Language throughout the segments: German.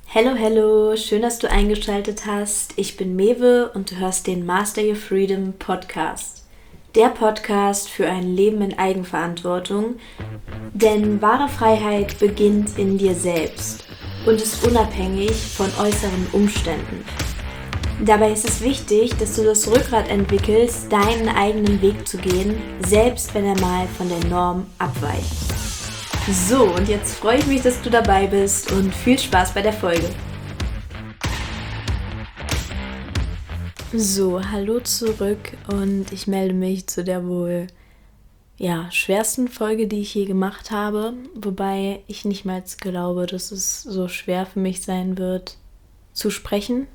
Hello, hello, schön, dass du eingeschaltet hast. Ich bin Mewe und du hörst den Master Your Freedom Podcast. Der Podcast für ein Leben in Eigenverantwortung, denn wahre Freiheit beginnt in dir selbst und ist unabhängig von äußeren Umständen. Dabei ist es wichtig, dass du das Rückgrat entwickelst, deinen eigenen Weg zu gehen, selbst wenn er mal von der Norm abweicht. So, und jetzt freue ich mich, dass du dabei bist und viel Spaß bei der Folge. So, hallo zurück und ich melde mich zu der wohl schwersten Folge, die ich je gemacht habe, wobei ich nicht mal glaube, dass es so schwer für mich sein wird, zu sprechen,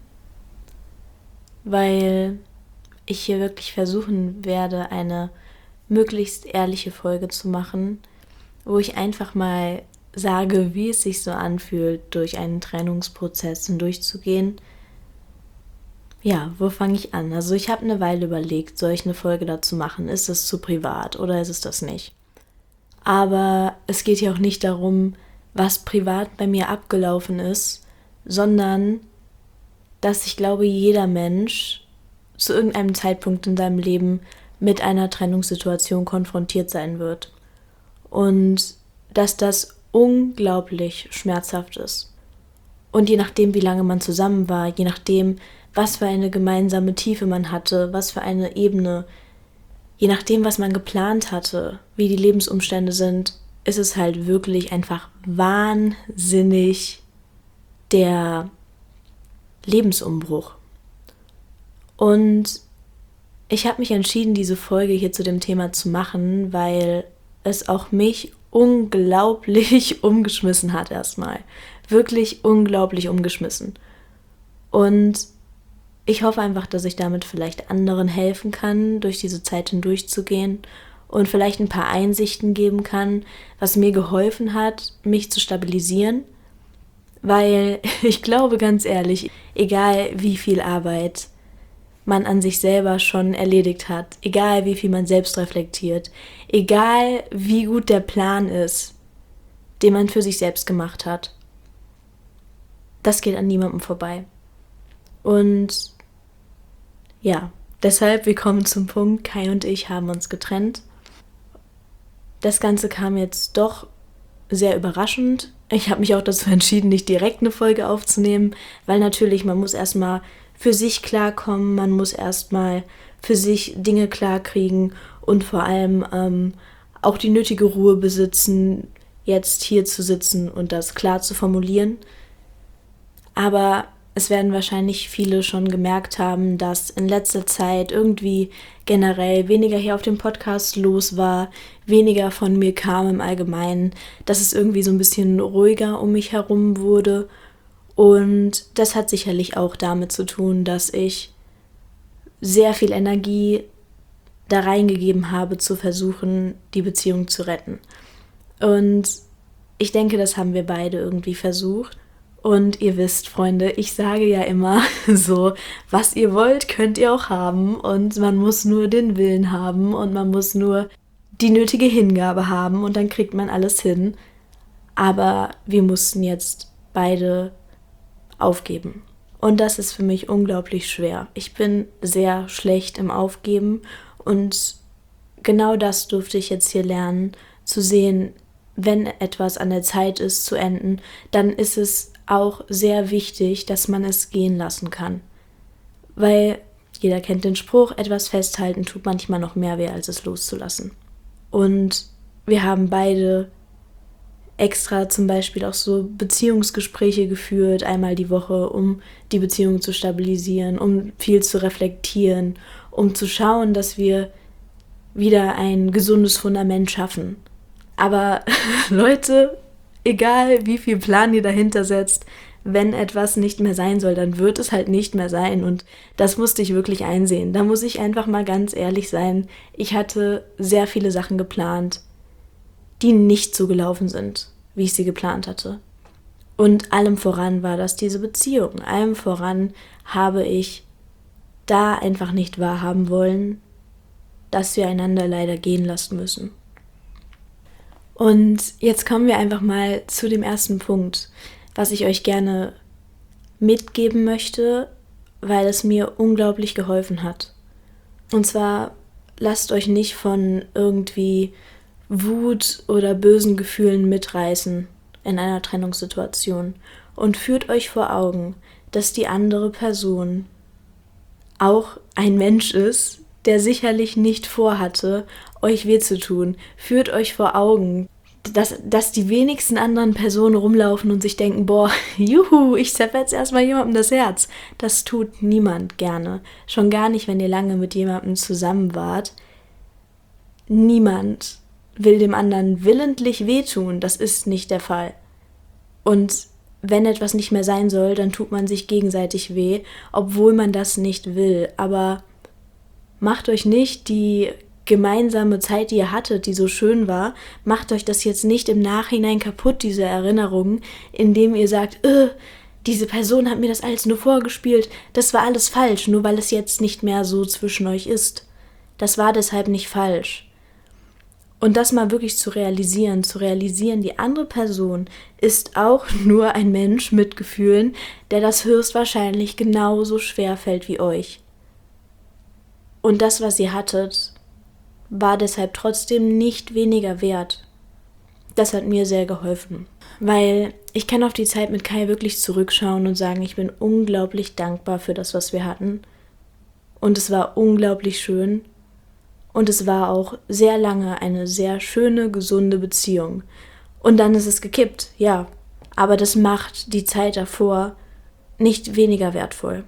weil ich hier wirklich versuchen werde, eine möglichst ehrliche Folge zu machen, wo ich einfach mal sage, wie es sich so anfühlt, durch einen Trennungsprozess hindurchzugehen. Ja, wo fange ich an? Also ich habe eine Weile überlegt, soll ich eine Folge dazu machen? Ist es zu privat oder ist es das nicht? Aber es geht ja auch nicht darum, was privat bei mir abgelaufen ist, sondern dass ich glaube, jeder Mensch zu irgendeinem Zeitpunkt in seinem Leben mit einer Trennungssituation konfrontiert sein wird. Und dass das unglaublich schmerzhaft ist. Und je nachdem, wie lange man zusammen war, je nachdem, was für eine gemeinsame Tiefe man hatte, was für eine Ebene, je nachdem, was man geplant hatte, wie die Lebensumstände sind, ist es halt wirklich einfach wahnsinnig der Lebensumbruch. Und ich habe mich entschieden, diese Folge hier zu dem Thema zu machen, weil es auch mich unglaublich umgeschmissen hat erstmal. Wirklich unglaublich umgeschmissen. Und ich hoffe einfach, dass ich damit vielleicht anderen helfen kann, durch diese Zeit hindurchzugehen und vielleicht ein paar Einsichten geben kann, was mir geholfen hat, mich zu stabilisieren. Weil ich glaube ganz ehrlich, egal wie viel Arbeit man an sich selber schon erledigt hat, egal wie viel man selbst reflektiert, egal wie gut der Plan ist, den man für sich selbst gemacht hat, das geht an niemandem vorbei. Und ja, deshalb, wir kommen zum Punkt, Kai und ich haben uns getrennt. Das Ganze kam jetzt doch sehr überraschend. Ich habe mich auch dazu entschieden, nicht direkt eine Folge aufzunehmen, weil natürlich, man muss erstmal für sich klarkommen, man muss erstmal für sich Dinge klarkriegen und vor allem auch die nötige Ruhe besitzen, jetzt hier zu sitzen und das klar zu formulieren. Aber es werden wahrscheinlich viele schon gemerkt haben, dass in letzter Zeit irgendwie generell weniger hier auf dem Podcast los war, weniger von mir kam im Allgemeinen, dass es irgendwie so ein bisschen ruhiger um mich herum wurde. Und das hat sicherlich auch damit zu tun, dass ich sehr viel Energie da reingegeben habe, zu versuchen, die Beziehung zu retten. Und ich denke, das haben wir beide irgendwie versucht. Und ihr wisst, Freunde, ich sage ja immer so, was ihr wollt, könnt ihr auch haben. Und man muss nur den Willen haben und man muss nur die nötige Hingabe haben und dann kriegt man alles hin. Aber wir mussten jetzt beide aufgeben. Und das ist für mich unglaublich schwer. Ich bin sehr schlecht im Aufgeben und genau das durfte ich jetzt hier lernen, zu sehen, wenn etwas an der Zeit ist zu enden, dann ist es auch sehr wichtig, dass man es gehen lassen kann. Weil jeder kennt den Spruch, etwas festhalten tut manchmal noch mehr weh, als es loszulassen. Und wir haben beide extra zum Beispiel auch so Beziehungsgespräche geführt, einmal die Woche, um die Beziehung zu stabilisieren, um viel zu reflektieren, um zu schauen, dass wir wieder ein gesundes Fundament schaffen. Aber Leute, egal wie viel Plan ihr dahinter setzt, wenn etwas nicht mehr sein soll, dann wird es halt nicht mehr sein. Und das musste ich wirklich einsehen. Da muss ich einfach mal ganz ehrlich sein. Ich hatte sehr viele Sachen geplant, die nicht so gelaufen sind, wie ich sie geplant hatte. Und allem voran war das diese Beziehung. Allem voran habe ich da einfach nicht wahrhaben wollen, dass wir einander leider gehen lassen müssen. Und jetzt kommen wir einfach mal zu dem ersten Punkt, was ich euch gerne mitgeben möchte, weil es mir unglaublich geholfen hat. Und zwar lasst euch nicht von irgendwie Wut oder bösen Gefühlen mitreißen in einer Trennungssituation und führt euch vor Augen, dass die andere Person auch ein Mensch ist, der sicherlich nicht vorhatte, euch weh zu tun. Führt euch vor Augen, dass die wenigsten anderen Personen rumlaufen und sich denken, boah, juhu, ich zerfetze erstmal jemandem das Herz. Das tut niemand gerne. Schon gar nicht, wenn ihr lange mit jemandem zusammen wart. Niemand will dem anderen willentlich wehtun. Das ist nicht der Fall. Und wenn etwas nicht mehr sein soll, dann tut man sich gegenseitig weh, obwohl man das nicht will. Aber macht euch nicht die gemeinsame Zeit, die ihr hattet, die so schön war, macht euch das jetzt nicht im Nachhinein kaputt, diese Erinnerungen, indem ihr sagt, diese Person hat mir das alles nur vorgespielt, das war alles falsch, nur weil es jetzt nicht mehr so zwischen euch ist. Das war deshalb nicht falsch. Und das mal wirklich zu realisieren, die andere Person ist auch nur ein Mensch mit Gefühlen, der das höchstwahrscheinlich genauso schwer fällt wie euch. Und das, was ihr hattet, war deshalb trotzdem nicht weniger wert. Das hat mir sehr geholfen, weil ich kann auf die Zeit mit Kai wirklich zurückschauen und sagen, ich bin unglaublich dankbar für das, was wir hatten. Und es war unglaublich schön. Und es war auch sehr lange eine sehr schöne, gesunde Beziehung. Und dann ist es gekippt, ja. Aber das macht die Zeit davor nicht weniger wertvoll.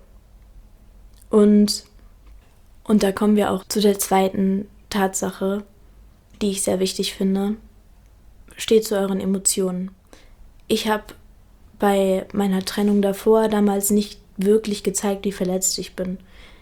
Und da kommen wir auch zu der zweiten Tatsache, die ich sehr wichtig finde. Steht zu euren Emotionen. Ich habe bei meiner Trennung davor damals nicht wirklich gezeigt, wie verletzt ich bin.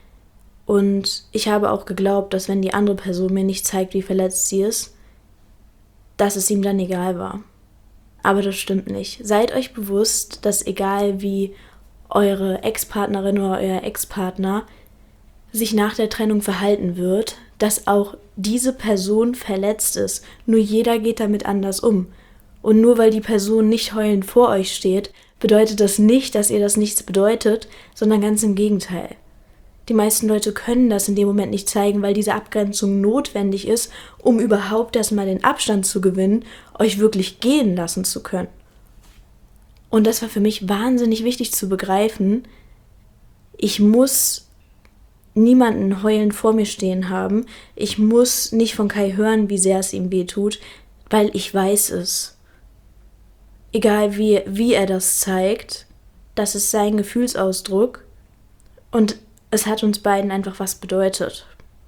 Und ich habe auch geglaubt, dass wenn die andere Person mir nicht zeigt, wie verletzt sie ist, dass es ihm dann egal war. Aber das stimmt nicht. Seid euch bewusst, dass egal wie eure Ex-Partnerin oder euer Ex-Partner sich nach der Trennung verhalten wird, dass auch diese Person verletzt ist. Nur jeder geht damit anders um. Und nur weil die Person nicht heulend vor euch steht, bedeutet das nicht, dass ihr das nichts bedeutet, sondern ganz im Gegenteil. Die meisten Leute können das in dem Moment nicht zeigen, weil diese Abgrenzung notwendig ist, um überhaupt erstmal den Abstand zu gewinnen, euch wirklich gehen lassen zu können. Und das war für mich wahnsinnig wichtig zu begreifen. Ich muss niemanden heulend vor mir stehen haben. Ich muss nicht von Kai hören, wie sehr es ihm wehtut, weil ich weiß es. Egal wie er das zeigt, das ist sein Gefühlsausdruck und es hat uns beiden einfach was bedeutet.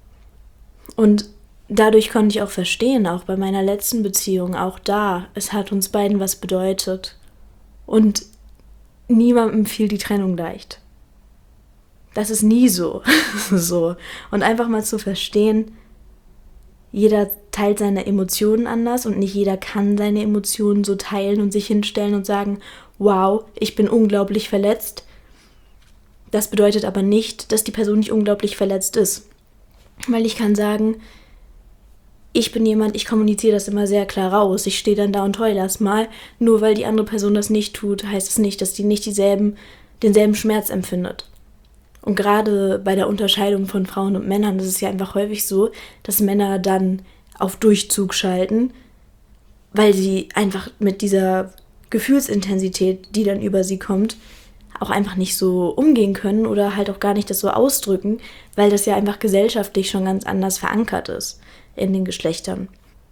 Und dadurch konnte ich auch verstehen, auch bei meiner letzten Beziehung, auch da, es hat uns beiden was bedeutet. Und niemandem fiel die Trennung leicht. Das ist nie so. So. Und einfach mal zu verstehen, jeder teilt seine Emotionen anders und nicht jeder kann seine Emotionen so teilen und sich hinstellen und sagen, wow, ich bin unglaublich verletzt. Das bedeutet aber nicht, dass die Person nicht unglaublich verletzt ist. Weil ich kann sagen, ich bin jemand, ich kommuniziere das immer sehr klar raus. Ich stehe dann da und heule erstmal. Nur weil die andere Person das nicht tut, heißt es nicht, dass die nicht denselben Schmerz empfindet. Und gerade bei der Unterscheidung von Frauen und Männern ist es ja einfach häufig so, dass Männer dann auf Durchzug schalten, weil sie einfach mit dieser Gefühlsintensität, die dann über sie kommt, auch einfach nicht so umgehen können oder halt auch gar nicht das so ausdrücken, weil das ja einfach gesellschaftlich schon ganz anders verankert ist in den Geschlechtern.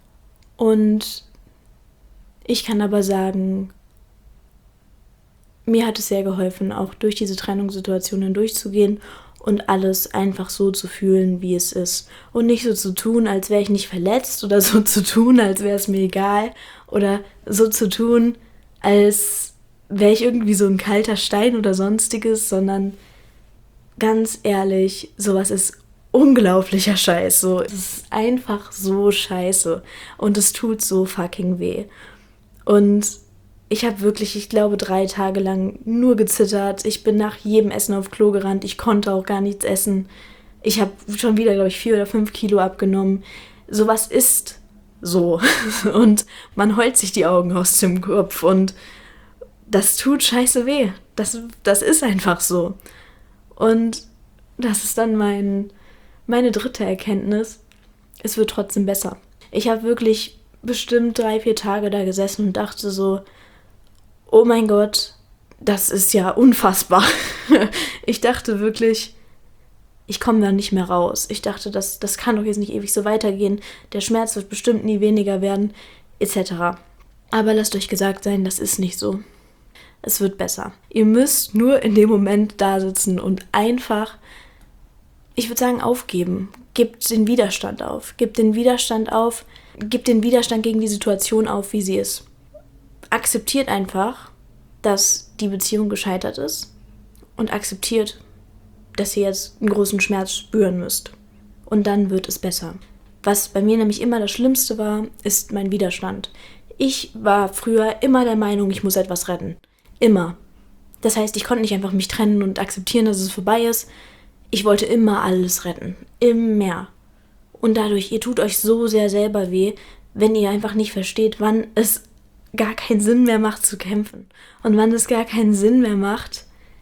Und ich kann aber sagen, mir hat es sehr geholfen, auch durch diese Trennungssituationen durchzugehen und alles einfach so zu fühlen, wie es ist. Und nicht so zu tun, als wäre ich nicht verletzt oder so zu tun, als wäre es mir egal oder so zu tun, als wäre ich irgendwie so ein kalter Stein oder sonstiges, sondern ganz ehrlich, sowas ist unglaublicher Scheiß. So, es ist einfach so scheiße und es tut so fucking weh. Und ich habe wirklich, ich glaube, 3 Tage lang nur gezittert. Ich bin nach jedem Essen auf Klo gerannt. Ich konnte auch gar nichts essen. Ich habe schon wieder, glaube ich, 4 oder 5 Kilo abgenommen. Sowas ist so. Und man heult sich die Augen aus dem Kopf und das tut scheiße weh. Das ist einfach so. Und das ist dann meine dritte Erkenntnis. Es wird trotzdem besser. Ich habe wirklich bestimmt 3-4 Tage da gesessen und dachte so, oh mein Gott, das ist ja unfassbar. Ich dachte wirklich, ich komme da nicht mehr raus. Ich dachte, das kann doch jetzt nicht ewig so weitergehen. Der Schmerz wird bestimmt nie weniger werden, etc. Aber lasst euch gesagt sein, das ist nicht so. Es wird besser. Ihr müsst nur in dem Moment da sitzen und einfach, ich würde sagen, aufgeben. Gebt den Widerstand auf. Gebt den Widerstand auf. Gebt den Widerstand gegen die Situation auf, wie sie ist. Akzeptiert einfach, dass die Beziehung gescheitert ist und akzeptiert, dass ihr jetzt einen großen Schmerz spüren müsst. Und dann wird es besser. Was bei mir nämlich immer das Schlimmste war, ist mein Widerstand. Ich war früher immer der Meinung, ich muss etwas retten. Immer. Das heißt, ich konnte nicht einfach mich trennen und akzeptieren, dass es vorbei ist. Ich wollte immer alles retten. Immer. Und dadurch, ihr tut euch so sehr selber weh, wenn ihr einfach nicht versteht, wann es gar keinen Sinn mehr macht zu kämpfen. Und wann es gar keinen Sinn mehr macht,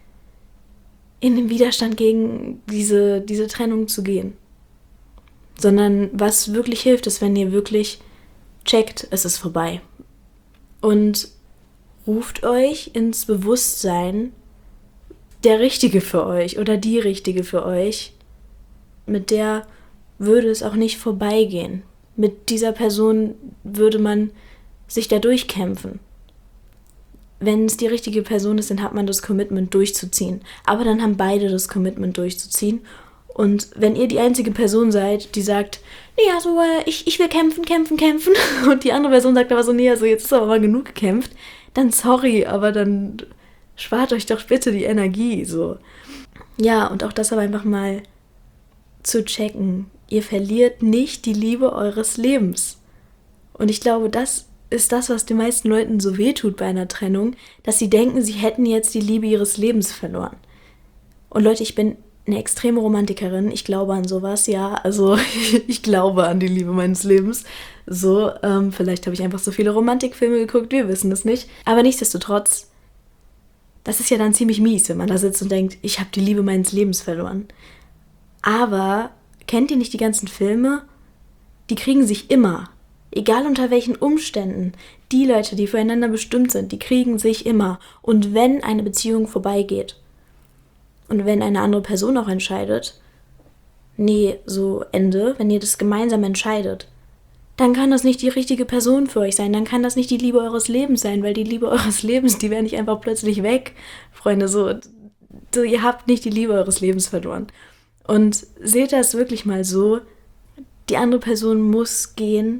in den Widerstand gegen diese Trennung zu gehen. Sondern was wirklich hilft, ist, wenn ihr wirklich checkt, es ist vorbei. Und ruft euch ins Bewusstsein, der Richtige für euch oder die Richtige für euch, mit der würde es auch nicht vorbeigehen. Mit dieser Person würde man sich da durchkämpfen. Wenn es die richtige Person ist, dann hat man das Commitment durchzuziehen. Aber dann haben beide das Commitment durchzuziehen. Und wenn ihr die einzige Person seid, die sagt, nee, also ich will kämpfen und die andere Person sagt aber so, nee, also jetzt ist aber mal genug gekämpft, dann sorry, aber dann spart euch doch bitte die Energie, so. Ja, und auch das aber einfach mal zu checken. Ihr verliert nicht die Liebe eures Lebens. Und ich glaube, das ist das, was den meisten Leuten so wehtut bei einer Trennung, dass sie denken, sie hätten jetzt die Liebe ihres Lebens verloren. Und Leute, ich bin eine extreme Romantikerin, ich glaube an sowas, ja, also ich glaube an die Liebe meines Lebens. So, vielleicht habe ich einfach so viele Romantikfilme geguckt, wir wissen es nicht. Aber nichtsdestotrotz, das ist ja dann ziemlich mies, wenn man da sitzt und denkt, ich habe die Liebe meines Lebens verloren. Aber kennt ihr nicht die ganzen Filme? Die kriegen sich immer. Egal unter welchen Umständen. Die Leute, die füreinander bestimmt sind, die kriegen sich immer. Und wenn eine Beziehung vorbeigeht und wenn eine andere Person auch entscheidet, nee, so Ende, wenn ihr das gemeinsam entscheidet, dann kann das nicht die richtige Person für euch sein, dann kann das nicht die Liebe eures Lebens sein, weil die Liebe eures Lebens, die wäre nicht einfach plötzlich weg. Freunde, so, ihr habt nicht die Liebe eures Lebens verloren. Und seht das wirklich mal so, die andere Person muss gehen,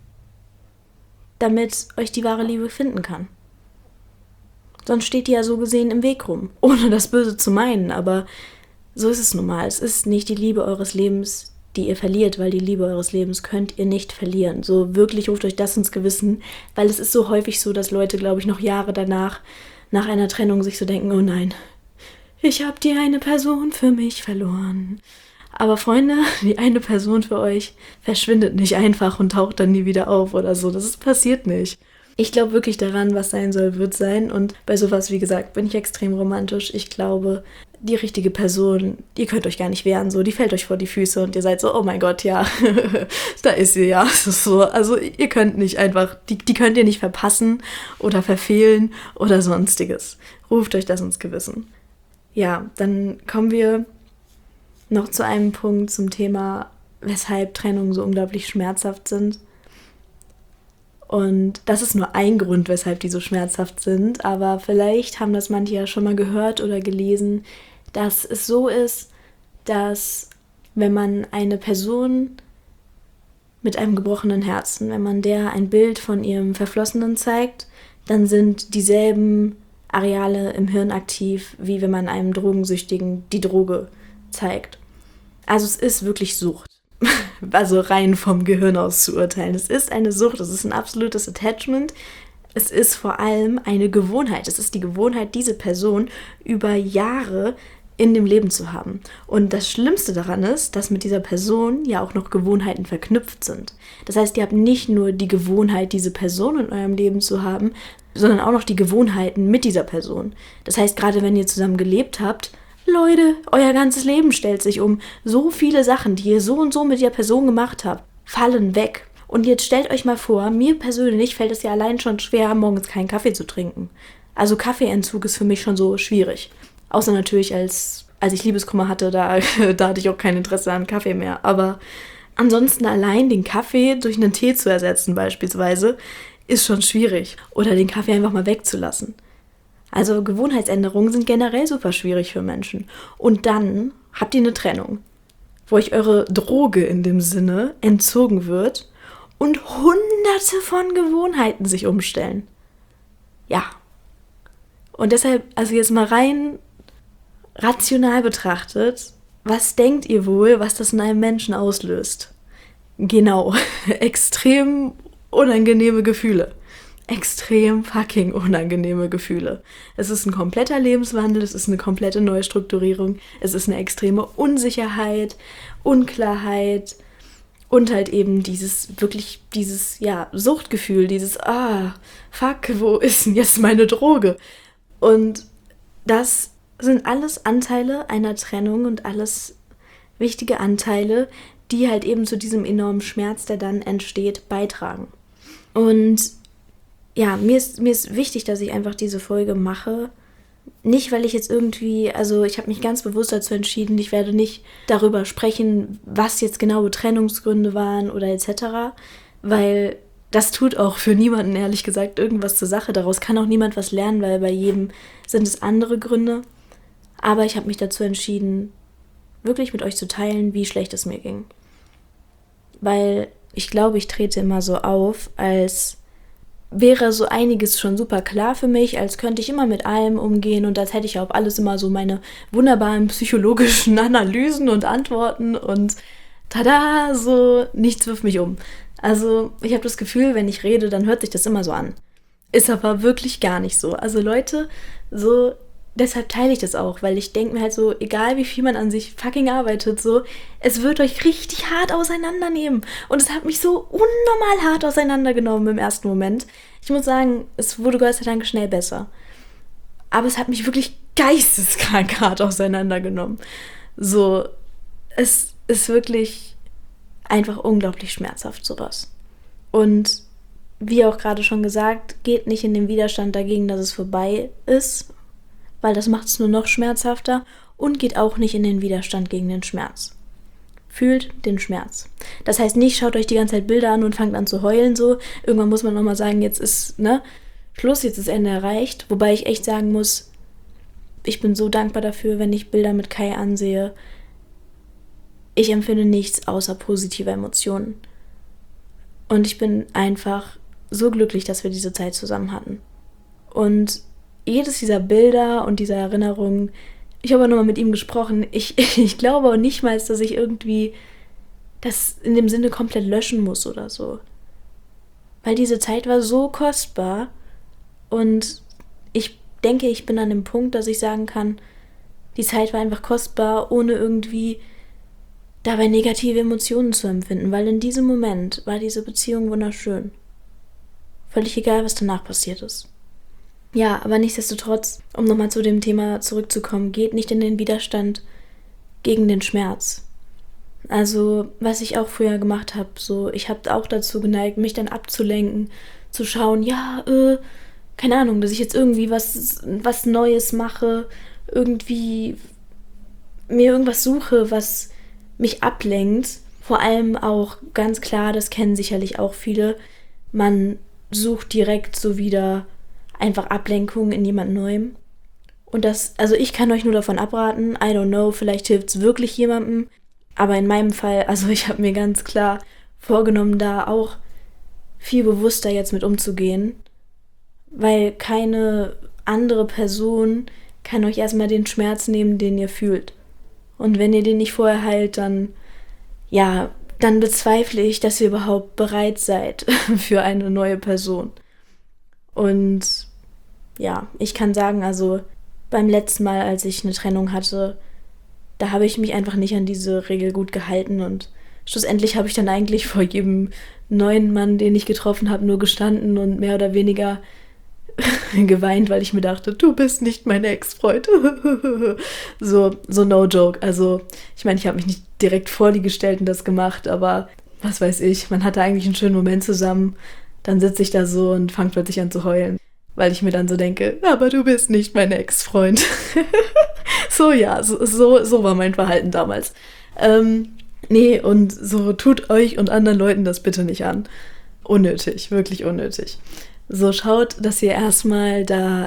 damit euch die wahre Liebe finden kann. Sonst steht die ja so gesehen im Weg rum, ohne das Böse zu meinen, aber so ist es nun mal. Es ist nicht die Liebe eures Lebens, die ihr verliert, weil die Liebe eures Lebens könnt ihr nicht verlieren. So wirklich ruft euch das ins Gewissen, weil es ist so häufig so, dass Leute, glaube ich, noch Jahre danach, nach einer Trennung sich so denken, oh nein, ich habe die eine Person für mich verloren. Aber Freunde, die eine Person für euch verschwindet nicht einfach und taucht dann nie wieder auf oder so. Das passiert nicht. Ich glaube wirklich daran, was sein soll, wird sein. Und bei sowas, wie gesagt, bin ich extrem romantisch. Ich glaube, die richtige Person, ihr könnt euch gar nicht wehren, so, die fällt euch vor die Füße und ihr seid so, oh mein Gott, ja, da ist sie, ja, das ist so. Also ihr könnt nicht einfach, die könnt ihr nicht verpassen oder verfehlen oder sonstiges. Ruft euch das ins Gewissen. Ja, dann kommen wir noch zu einem Punkt zum Thema, weshalb Trennungen so unglaublich schmerzhaft sind. Und das ist nur ein Grund, weshalb die so schmerzhaft sind, aber vielleicht haben das manche ja schon mal gehört oder gelesen, dass es so ist, dass wenn man eine Person mit einem gebrochenen Herzen, wenn man der ein Bild von ihrem Verflossenen zeigt, dann sind dieselben Areale im Hirn aktiv, wie wenn man einem Drogensüchtigen die Droge zeigt. Also es ist wirklich Sucht. Also rein vom Gehirn aus zu urteilen. Es ist eine Sucht, es ist ein absolutes Attachment. Es ist vor allem eine Gewohnheit. Es ist die Gewohnheit, diese Person über Jahre in dem Leben zu haben. Und das Schlimmste daran ist, dass mit dieser Person ja auch noch Gewohnheiten verknüpft sind. Das heißt, ihr habt nicht nur die Gewohnheit, diese Person in eurem Leben zu haben, sondern auch noch die Gewohnheiten mit dieser Person. Das heißt, gerade wenn ihr zusammen gelebt habt, Leute, euer ganzes Leben stellt sich um. So viele Sachen, die ihr so und so mit der Person gemacht habt, fallen weg. Und jetzt stellt euch mal vor, mir persönlich fällt es ja allein schon schwer, morgens keinen Kaffee zu trinken. Also Kaffeeentzug ist für mich schon so schwierig. Außer natürlich, als ich Liebeskummer hatte, da hatte ich auch kein Interesse an Kaffee mehr. Aber ansonsten allein den Kaffee durch einen Tee zu ersetzen beispielsweise, ist schon schwierig. Oder den Kaffee einfach mal wegzulassen. Also Gewohnheitsänderungen sind generell super schwierig für Menschen. Und dann habt ihr eine Trennung, wo euch eure Droge in dem Sinne entzogen wird und hunderte von Gewohnheiten sich umstellen. Ja. Und deshalb, also jetzt mal rein rational betrachtet, was denkt ihr wohl, was das in einem Menschen auslöst? Genau, extrem unangenehme Gefühle. Extrem fucking unangenehme Gefühle. Es ist ein kompletter Lebenswandel, es ist eine komplette Neustrukturierung, es ist eine extreme Unsicherheit, Unklarheit und halt eben dieses Suchtgefühl, dieses fuck, wo ist denn jetzt meine Droge? Und das sind alles Anteile einer Trennung und alles wichtige Anteile, die halt eben zu diesem enormen Schmerz, der dann entsteht, beitragen. Und ja, mir ist wichtig, dass ich einfach diese Folge mache. Nicht, weil ich jetzt irgendwie, also ich habe mich ganz bewusst dazu entschieden, ich werde nicht darüber sprechen, was jetzt genaue Trennungsgründe waren oder etc., weil das tut auch für niemanden, ehrlich gesagt, irgendwas zur Sache. Daraus kann auch niemand was lernen, weil bei jedem sind es andere Gründe. Aber ich habe mich dazu entschieden, wirklich mit euch zu teilen, wie schlecht es mir ging. Weil ich glaube, ich trete immer so auf, als wäre so einiges schon super klar für mich, als könnte ich immer mit allem umgehen und als hätte ich auf alles immer so meine wunderbaren psychologischen Analysen und Antworten und tada, so nichts wirft mich um. Also ich habe das Gefühl, wenn ich rede, dann hört sich das immer so an. Ist aber wirklich gar nicht so. Also Leute, so deshalb teile ich das auch, weil ich denke mir halt so, egal wie viel man an sich fucking arbeitet, so, es wird euch richtig hart auseinandernehmen. Und es hat mich so unnormal hart auseinandergenommen im ersten Moment. Ich muss sagen, es wurde Gott sei Dank schnell besser. Aber es hat mich wirklich geisteskrank hart auseinandergenommen. So, es ist wirklich einfach unglaublich schmerzhaft, sowas. Und wie auch gerade schon gesagt, geht nicht in den Widerstand dagegen, dass es vorbei ist, weil das macht es nur noch schmerzhafter, und geht auch nicht in den Widerstand gegen den Schmerz. Fühlt den Schmerz. Das heißt nicht, schaut euch die ganze Zeit Bilder an und fangt an zu heulen so. Irgendwann muss man nochmal sagen, jetzt ist, Schluss, jetzt ist Ende erreicht. Wobei ich echt sagen muss, ich bin so dankbar dafür, wenn ich Bilder mit Kai ansehe. Ich empfinde nichts außer positive Emotionen. Und ich bin einfach so glücklich, dass wir diese Zeit zusammen hatten. Und jedes dieser Bilder und dieser Erinnerungen, ich habe nochmal mit ihm gesprochen, ich glaube auch nicht mal, dass ich irgendwie das in dem Sinne komplett löschen muss oder so. Weil diese Zeit war so kostbar und ich denke, ich bin an dem Punkt, dass ich sagen kann, die Zeit war einfach kostbar, ohne irgendwie dabei negative Emotionen zu empfinden, weil in diesem Moment war diese Beziehung wunderschön. Völlig egal, was danach passiert ist. Ja, aber nichtsdestotrotz, um nochmal zu dem Thema zurückzukommen, geht nicht in den Widerstand gegen den Schmerz. Also, was ich auch früher gemacht habe, so, ich habe auch dazu geneigt, mich dann abzulenken, zu schauen, keine Ahnung, dass ich jetzt irgendwie was Neues mache, irgendwie mir irgendwas suche, was mich ablenkt. Vor allem auch ganz klar, das kennen sicherlich auch viele, man sucht direkt so wieder einfach Ablenkung in jemand Neuem. Und also ich kann euch nur davon abraten, I don't know, vielleicht hilft es wirklich jemandem, aber in meinem Fall, also ich habe mir ganz klar vorgenommen, da auch viel bewusster jetzt mit umzugehen, weil keine andere Person kann euch erstmal den Schmerz nehmen, den ihr fühlt. Und wenn ihr den nicht vorher heilt, dann bezweifle ich, dass ihr überhaupt bereit seid für eine neue Person. Und ja, ich kann sagen, also beim letzten Mal, als ich eine Trennung hatte, da habe ich mich einfach nicht an diese Regel gut gehalten und schlussendlich habe ich dann eigentlich vor jedem neuen Mann, den ich getroffen habe, nur gestanden und mehr oder weniger geweint, weil ich mir dachte, du bist nicht mein Ex-Freund. so no joke. Also ich meine, ich habe mich nicht direkt vor die gestellt und das gemacht, aber was weiß ich, man hatte eigentlich einen schönen Moment zusammen. Dann sitze ich da so und fange plötzlich an zu heulen, weil ich mir dann so denke, aber du bist nicht mein Ex-Freund. so war mein Verhalten damals. Nee, und so tut euch und anderen Leuten das bitte nicht an. Unnötig, wirklich unnötig. So schaut, dass ihr erstmal da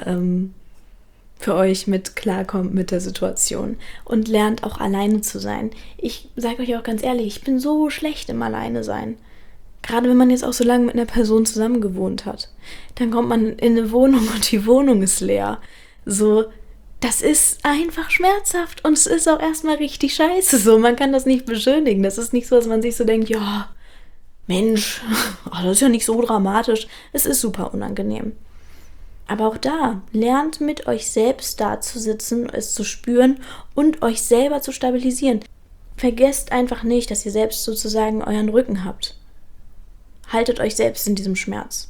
für euch mit klarkommt mit der Situation und lernt auch alleine zu sein. Ich sage euch auch ganz ehrlich, ich bin so schlecht im Alleine sein. Gerade wenn man jetzt auch so lange mit einer Person zusammen gewohnt hat. Dann kommt man in eine Wohnung und die Wohnung ist leer. So, das ist einfach schmerzhaft und es ist auch erstmal richtig scheiße. So, man kann das nicht beschönigen. Das ist nicht so, dass man sich so denkt, ja, Mensch, das ist ja nicht so dramatisch. Es ist super unangenehm. Aber auch da, lernt mit euch selbst da zu sitzen, es zu spüren und euch selber zu stabilisieren. Vergesst einfach nicht, dass ihr selbst sozusagen euren Rücken habt. Haltet euch selbst in diesem Schmerz.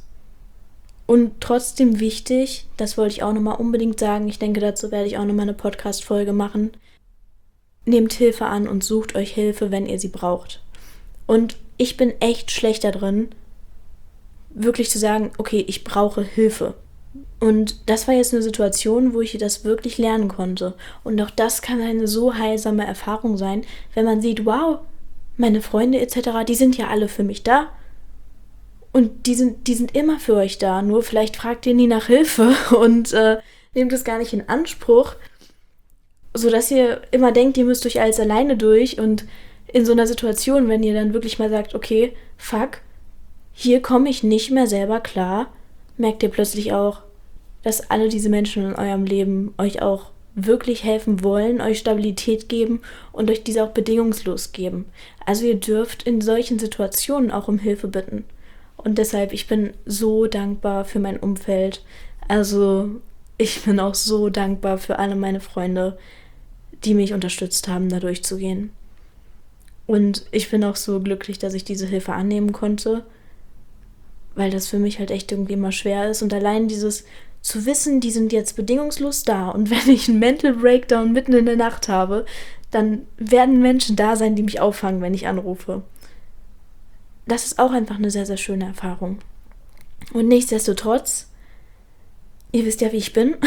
Und trotzdem wichtig, das wollte ich auch nochmal unbedingt sagen, ich denke, dazu werde ich auch nochmal eine Podcast-Folge machen. Nehmt Hilfe an und sucht euch Hilfe, wenn ihr sie braucht. Und ich bin echt schlecht da drin, wirklich zu sagen, okay, ich brauche Hilfe. Und das war jetzt eine Situation, wo ich das wirklich lernen konnte. Und auch das kann eine so heilsame Erfahrung sein, wenn man sieht, wow, meine Freunde etc., die sind ja alle für mich da. Und die sind immer für euch da. Nur vielleicht fragt ihr nie nach Hilfe und nehmt es gar nicht in Anspruch, sodass ihr immer denkt, ihr müsst euch alles alleine durch. Und in so einer Situation, wenn ihr dann wirklich mal sagt, okay, fuck, hier komme ich nicht mehr selber klar, merkt ihr plötzlich auch, dass alle diese Menschen in eurem Leben euch auch wirklich helfen wollen, euch Stabilität geben und euch diese auch bedingungslos geben. Also ihr dürft in solchen Situationen auch um Hilfe bitten. Und deshalb, ich bin so dankbar für mein Umfeld. Also ich bin auch so dankbar für alle meine Freunde, die mich unterstützt haben, da durchzugehen. Und ich bin auch so glücklich, dass ich diese Hilfe annehmen konnte, weil das für mich halt echt irgendwie immer schwer ist. Und allein dieses zu wissen, die sind jetzt bedingungslos da und wenn ich einen Mental Breakdown mitten in der Nacht habe, dann werden Menschen da sein, die mich auffangen, wenn ich anrufe. Das ist auch einfach eine sehr, sehr schöne Erfahrung. Und nichtsdestotrotz, ihr wisst ja, wie ich bin.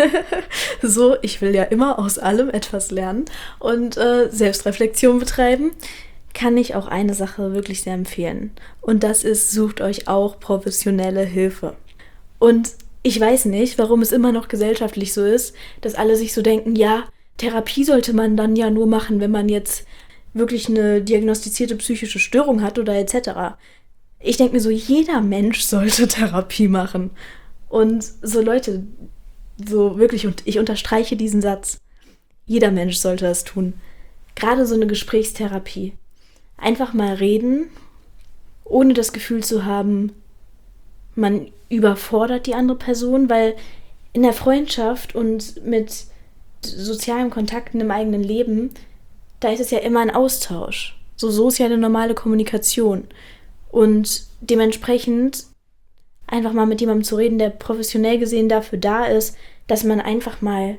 So, ich will ja immer aus allem etwas lernen und Selbstreflexion betreiben. Kann ich auch eine Sache wirklich sehr empfehlen. Und das ist, sucht euch auch professionelle Hilfe. Und ich weiß nicht, warum es immer noch gesellschaftlich so ist, dass alle sich so denken, ja, Therapie sollte man dann ja nur machen, wenn man jetzt wirklich eine diagnostizierte psychische Störung hat oder etc. Ich denke mir so, jeder Mensch sollte Therapie machen. Und so Leute, so wirklich, und ich unterstreiche diesen Satz, jeder Mensch sollte das tun. Gerade so eine Gesprächstherapie. Einfach mal reden, ohne das Gefühl zu haben, man überfordert die andere Person, weil in der Freundschaft und mit sozialen Kontakten im eigenen Leben, da ist es ja immer ein Austausch. So ist ja eine normale Kommunikation. Und dementsprechend einfach mal mit jemandem zu reden, der professionell gesehen dafür da ist, dass man einfach mal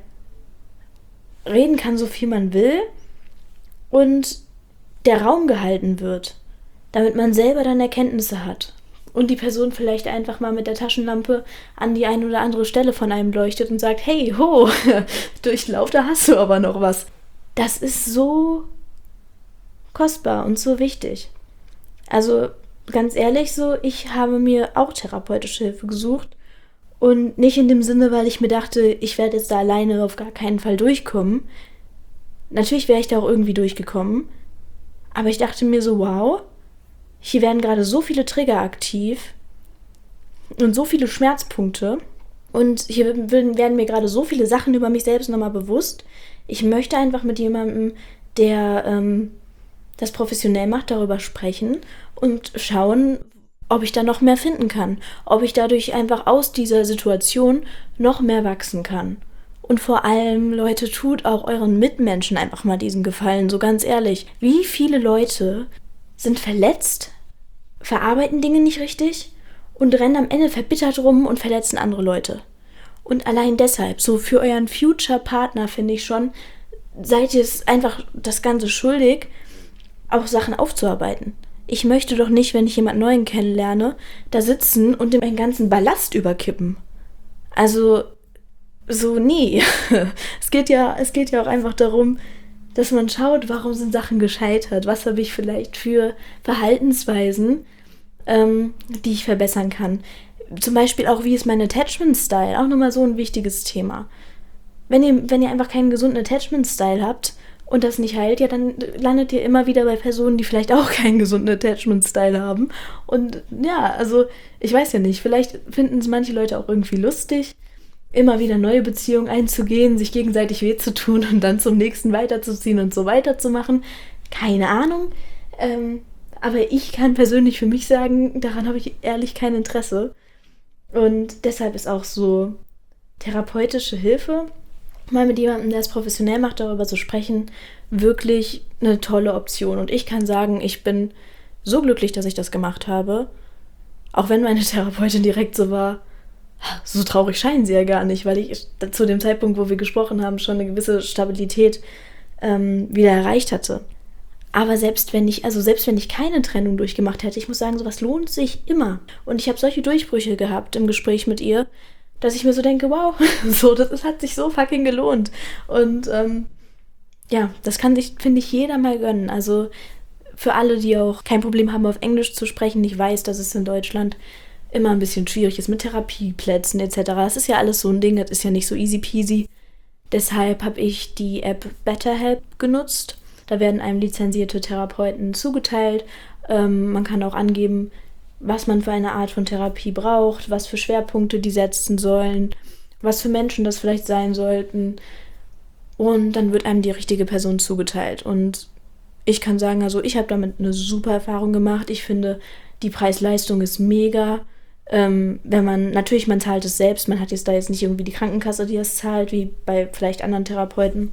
reden kann, so viel man will und der Raum gehalten wird, damit man selber dann Erkenntnisse hat. Und die Person vielleicht einfach mal mit der Taschenlampe an die eine oder andere Stelle von einem leuchtet und sagt, hey, ho, Durchlauf, da hast du aber noch was. Das ist so kostbar und so wichtig. Also ganz ehrlich so, ich habe mir auch therapeutische Hilfe gesucht und nicht in dem Sinne, weil ich mir dachte, ich werde jetzt da alleine auf gar keinen Fall durchkommen. Natürlich wäre ich da auch irgendwie durchgekommen, aber ich dachte mir so, wow, hier werden gerade so viele Trigger aktiv und so viele Schmerzpunkte und hier werden mir gerade so viele Sachen über mich selbst nochmal bewusst. Ich möchte einfach mit jemandem, der das professionell macht, darüber sprechen und schauen, ob ich da noch mehr finden kann, ob ich dadurch einfach aus dieser Situation noch mehr wachsen kann. Und vor allem, Leute, tut auch euren Mitmenschen einfach mal diesen Gefallen, so ganz ehrlich. Wie viele Leute sind verletzt, verarbeiten Dinge nicht richtig und rennen am Ende verbittert rum und verletzen andere Leute. Und allein deshalb, so für euren Future-Partner, finde ich schon, seid ihr es einfach das Ganze schuldig, auch Sachen aufzuarbeiten. Ich möchte doch nicht, wenn ich jemand Neuen kennenlerne, da sitzen und dem einen ganzen Ballast überkippen. Also, so nee. Es geht ja auch einfach darum, dass man schaut, warum sind Sachen gescheitert, was habe ich vielleicht für Verhaltensweisen, die ich verbessern kann. Zum Beispiel auch, wie ist mein Attachment-Style, auch nochmal so ein wichtiges Thema. Wenn ihr einfach keinen gesunden Attachment-Style habt und das nicht heilt, ja, dann landet ihr immer wieder bei Personen, die vielleicht auch keinen gesunden Attachment-Style haben. Und ja, also ich weiß ja nicht, vielleicht finden es manche Leute auch irgendwie lustig, immer wieder neue Beziehungen einzugehen, sich gegenseitig weh zu tun und dann zum nächsten weiterzuziehen und so weiterzumachen. Keine Ahnung. Aber ich kann persönlich für mich sagen, daran habe ich ehrlich kein Interesse. Und deshalb ist auch so therapeutische Hilfe, mal mit jemandem, der es professionell macht, darüber zu sprechen, wirklich eine tolle Option. Und ich kann sagen, ich bin so glücklich, dass ich das gemacht habe. Auch wenn meine Therapeutin direkt so war, so traurig scheinen sie ja gar nicht, weil ich zu dem Zeitpunkt, wo wir gesprochen haben, schon eine gewisse Stabilität wieder erreicht hatte. Aber selbst wenn ich keine Trennung durchgemacht hätte, ich muss sagen, sowas lohnt sich immer. Und ich habe solche Durchbrüche gehabt im Gespräch mit ihr, dass ich mir so denke, wow, das hat sich so fucking gelohnt. Und ja, das kann sich, finde ich, jeder mal gönnen. Also für alle, die auch kein Problem haben, auf Englisch zu sprechen, ich weiß, dass es in Deutschland immer ein bisschen schwierig ist mit Therapieplätzen etc. Das ist ja alles so ein Ding, das ist ja nicht so easy peasy. Deshalb habe ich die App BetterHelp genutzt. Da werden einem lizenzierte Therapeuten zugeteilt. Man kann auch angeben, was man für eine Art von Therapie braucht, was für Schwerpunkte die setzen sollen, was für Menschen das vielleicht sein sollten. Und dann wird einem die richtige Person zugeteilt. Und ich kann sagen, also ich habe damit eine super Erfahrung gemacht. Ich finde, die Preis-Leistung ist mega. Wenn man zahlt es selbst, man hat jetzt da jetzt nicht irgendwie die Krankenkasse, die es zahlt, wie bei vielleicht anderen Therapeuten.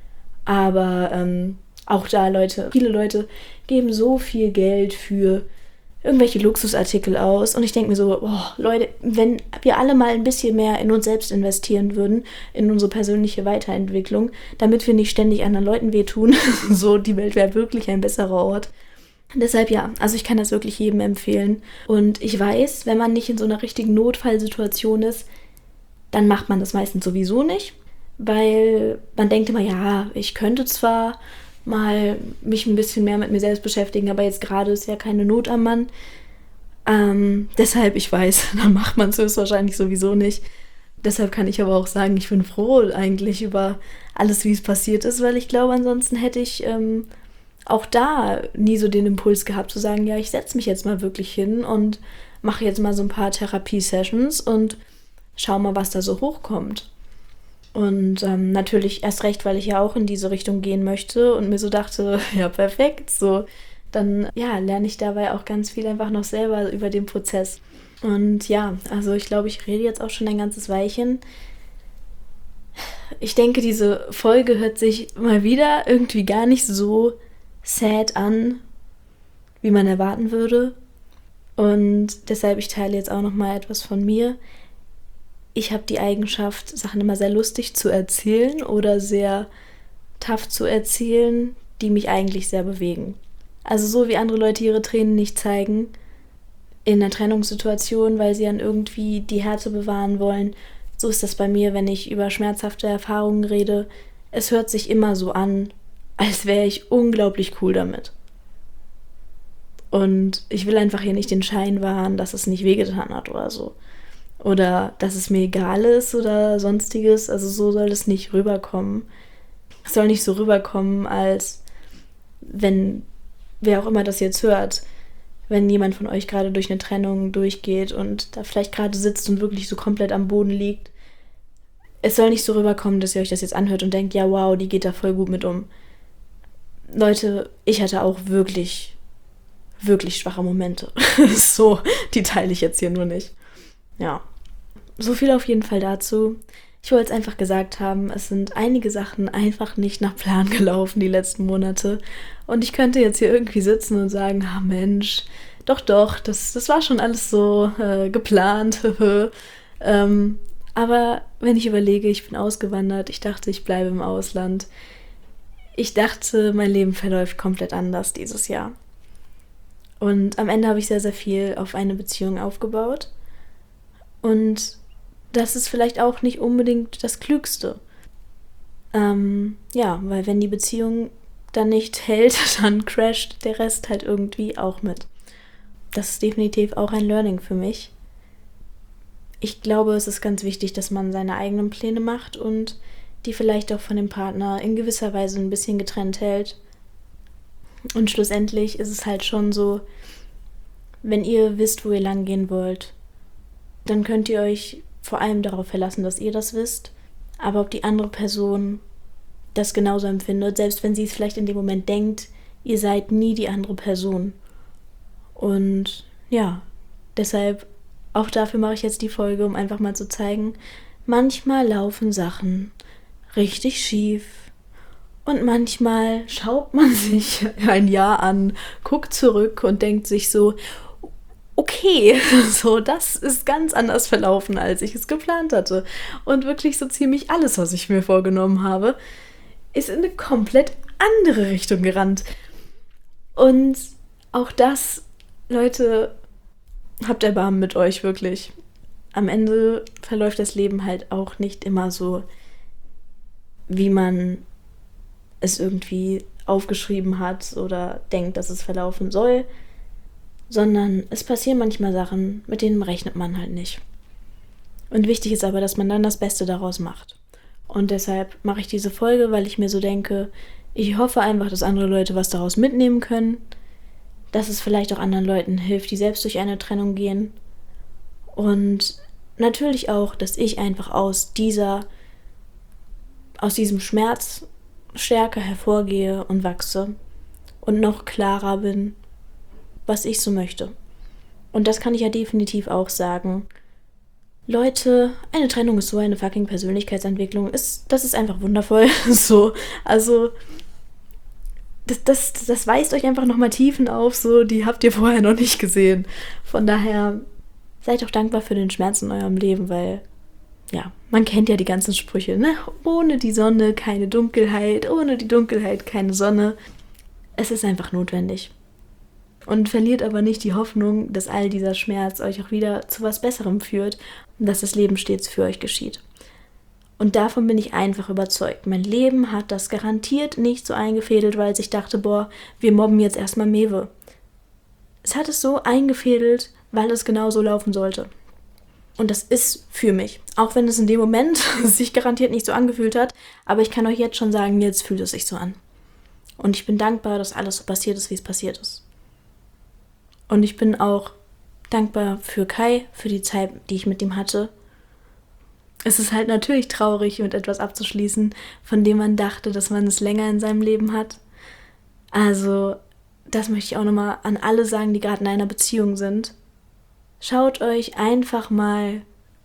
Aber auch da viele Leute geben so viel Geld für irgendwelche Luxusartikel aus. Und ich denke mir so, Leute, wenn wir alle mal ein bisschen mehr in uns selbst investieren würden, in unsere persönliche Weiterentwicklung, damit wir nicht ständig anderen Leuten wehtun, so, die Welt wäre wirklich ein besserer Ort. Deshalb ja, also ich kann das wirklich jedem empfehlen. Und ich weiß, wenn man nicht in so einer richtigen Notfallsituation ist, dann macht man das meistens sowieso nicht, weil man denkt immer, ja, ich könnte zwar mal mich ein bisschen mehr mit mir selbst beschäftigen, aber jetzt gerade ist ja keine Not am Mann. Deshalb, ich weiß, dann macht man es höchstwahrscheinlich sowieso nicht. Deshalb kann ich aber auch sagen, ich bin froh eigentlich über alles, wie es passiert ist, weil ich glaube, ansonsten hätte ich auch da nie so den Impuls gehabt zu sagen, ja, ich setze mich jetzt mal wirklich hin und mache jetzt mal so ein paar Therapie-Sessions und schau mal, was da so hochkommt. Und natürlich erst recht, weil ich ja auch in diese Richtung gehen möchte und mir so dachte, ja, perfekt, so, dann ja, lerne ich dabei auch ganz viel einfach noch selber über den Prozess. Und ja, also ich glaube, ich rede jetzt auch schon ein ganzes Weilchen. Ich denke, diese Folge hört sich mal wieder irgendwie gar nicht so sad an, wie man erwarten würde. Und deshalb, ich teile jetzt auch nochmal etwas von mir. Ich habe die Eigenschaft, Sachen immer sehr lustig zu erzählen oder sehr tough zu erzählen, die mich eigentlich sehr bewegen. Also so wie andere Leute ihre Tränen nicht zeigen in einer Trennungssituation, weil sie dann irgendwie die Härte bewahren wollen. So ist das bei mir, wenn ich über schmerzhafte Erfahrungen rede. Es hört sich immer so an, als wäre ich unglaublich cool damit. Und ich will einfach hier nicht den Schein wahren, dass es nicht wehgetan hat oder so. Oder dass es mir egal ist oder sonstiges. Also so soll es nicht rüberkommen. Es soll nicht so rüberkommen, als wenn, wer auch immer das jetzt hört, wenn jemand von euch gerade durch eine Trennung durchgeht und da vielleicht gerade sitzt und wirklich so komplett am Boden liegt. Es soll nicht so rüberkommen, dass ihr euch das jetzt anhört und denkt, ja wow, die geht da voll gut mit um. Leute, ich hatte auch wirklich, wirklich schwache Momente. So, die teile ich jetzt hier nur nicht. Ja, so viel auf jeden Fall dazu. Ich wollte es einfach gesagt haben, es sind einige Sachen einfach nicht nach Plan gelaufen die letzten Monate. Und ich könnte jetzt hier irgendwie sitzen und sagen, Mensch, Doch, das war schon alles so geplant. Aber wenn ich überlege, ich bin ausgewandert, ich dachte, ich bleibe im Ausland. Ich dachte, mein Leben verläuft komplett anders dieses Jahr. Und am Ende habe ich sehr, sehr viel auf eine Beziehung aufgebaut. Und das ist vielleicht auch nicht unbedingt das Klügste. Weil wenn die Beziehung dann nicht hält, dann crasht der Rest halt irgendwie auch mit. Das ist definitiv auch ein Learning für mich. Ich glaube, es ist ganz wichtig, dass man seine eigenen Pläne macht und die vielleicht auch von dem Partner in gewisser Weise ein bisschen getrennt hält. Und schlussendlich ist es halt schon so, wenn ihr wisst, wo ihr lang gehen wollt, dann könnt ihr euch vor allem darauf verlassen, dass ihr das wisst. Aber ob die andere Person das genauso empfindet, selbst wenn sie es vielleicht in dem Moment denkt, ihr seid nie die andere Person. Und ja, deshalb, auch dafür mache ich jetzt die Folge, um einfach mal zu zeigen, manchmal laufen Sachen richtig schief. Und manchmal schaut man sich ein Jahr an, guckt zurück und denkt sich so, okay, so, das ist ganz anders verlaufen, als ich es geplant hatte. Und wirklich so ziemlich alles, was ich mir vorgenommen habe, ist in eine komplett andere Richtung gerannt. Und auch das, Leute, habt Erbarmen mit euch, wirklich. Am Ende verläuft das Leben halt auch nicht immer so, wie man es irgendwie aufgeschrieben hat oder denkt, dass es verlaufen soll, sondern es passieren manchmal Sachen, mit denen rechnet man halt nicht. Und wichtig ist aber, dass man dann das Beste daraus macht. Und deshalb mache ich diese Folge, weil ich mir so denke, ich hoffe einfach, dass andere Leute was daraus mitnehmen können, dass es vielleicht auch anderen Leuten hilft, die selbst durch eine Trennung gehen. Und natürlich auch, dass ich einfach aus diesem Schmerz stärker hervorgehe und wachse und noch klarer bin, was ich so möchte. Und das kann ich ja definitiv auch sagen. Leute, eine Trennung ist so eine fucking Persönlichkeitsentwicklung. Das ist einfach wundervoll. So, also das weist euch einfach nochmal Tiefen auf, so, die habt ihr vorher noch nicht gesehen. Von daher seid auch dankbar für den Schmerz in eurem Leben, weil, ja, man kennt ja die ganzen Sprüche, ne? Ohne die Sonne keine Dunkelheit, ohne die Dunkelheit keine Sonne. Es ist einfach notwendig. Und verliert aber nicht die Hoffnung, dass all dieser Schmerz euch auch wieder zu was Besserem führt und dass das Leben stets für euch geschieht. Und davon bin ich einfach überzeugt. Mein Leben hat das garantiert nicht so eingefädelt, weil ich dachte, boah, wir mobben jetzt erstmal Mewe. Es hat es so eingefädelt, weil es genau so laufen sollte. Und das ist für mich. Auch wenn es in dem Moment sich garantiert nicht so angefühlt hat, aber ich kann euch jetzt schon sagen, jetzt fühlt es sich so an. Und ich bin dankbar, dass alles so passiert ist, wie es passiert ist. Und ich bin auch dankbar für Kai, für die Zeit, die ich mit ihm hatte. Es ist halt natürlich traurig, mit etwas abzuschließen, von dem man dachte, dass man es länger in seinem Leben hat. Also, das möchte ich auch nochmal an alle sagen, die gerade in einer Beziehung sind. Schaut euch einfach mal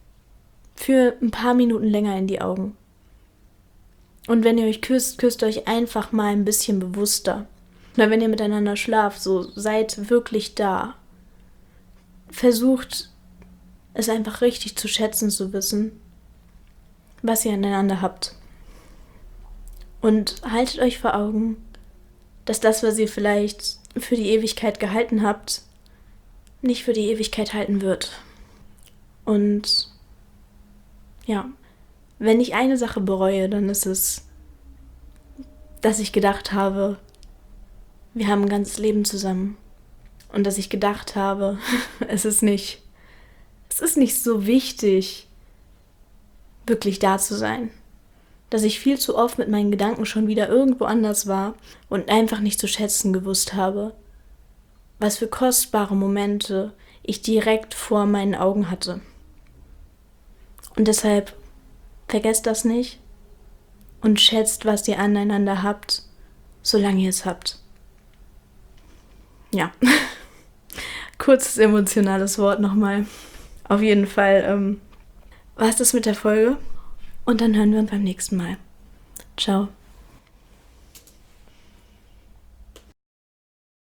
für ein paar Minuten länger in die Augen. Und wenn ihr euch küsst, küsst euch einfach mal ein bisschen bewusster. Oder wenn ihr miteinander schlaft, so seid wirklich da. Versucht es einfach richtig zu schätzen, zu wissen, was ihr aneinander habt. Und haltet euch vor Augen, dass das, was ihr vielleicht für die Ewigkeit gehalten habt, nicht für die Ewigkeit halten wird. Und ja, wenn ich eine Sache bereue, dann ist es, dass ich gedacht habe, wir haben ein ganzes Leben zusammen. Und dass ich gedacht habe, es ist nicht so wichtig, wirklich da zu sein. Dass ich viel zu oft mit meinen Gedanken schon wieder irgendwo anders war und einfach nicht zu schätzen gewusst habe, was für kostbare Momente ich direkt vor meinen Augen hatte. Und deshalb vergesst das nicht und schätzt, was ihr aneinander habt, solange ihr es habt. Ja, kurzes emotionales Wort nochmal. Auf jeden Fall war es das mit der Folge und dann hören wir uns beim nächsten Mal. Ciao.